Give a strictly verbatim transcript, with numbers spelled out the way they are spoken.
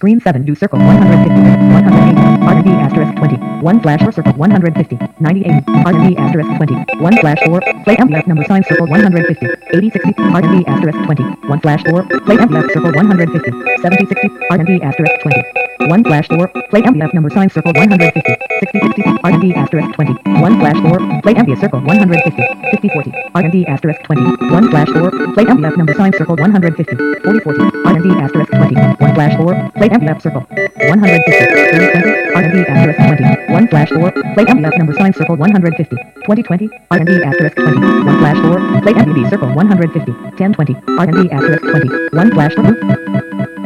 Screen seven do circle one hundred fifty, one hundred eighty, R and D asterisk twenty, one slash four circle one hundred fifty, ninety eighty, R and D asterisk twenty, one slash four, play M D F number sign circle one hundred fifty, eighty sixty, R and D asterisk twenty, one slash four, play M D F circle one hundred fifty, seventy sixty, R and D asterisk twenty, one slash four, play M D F number sign circle one hundred fifty, sixty sixty, R and D asterisk twenty, one slash four, play M D F circle one hundred fifty, fifty forty, R and D asterisk twenty, one slash four, play M D F number sign circle one hundred fifty, forty forty, R and D asterisk twenty, one slash four, play M D F circle one hundred fifty, thirty twenty, R and D asterisk twenty, one slash four, play M D F number sign circle one hundred fifty, twenty twenty, R and D asterisk twenty, one slash four, play M D B circle one hundred fifty, ten twenty, R and D asterisk twenty, one slash four.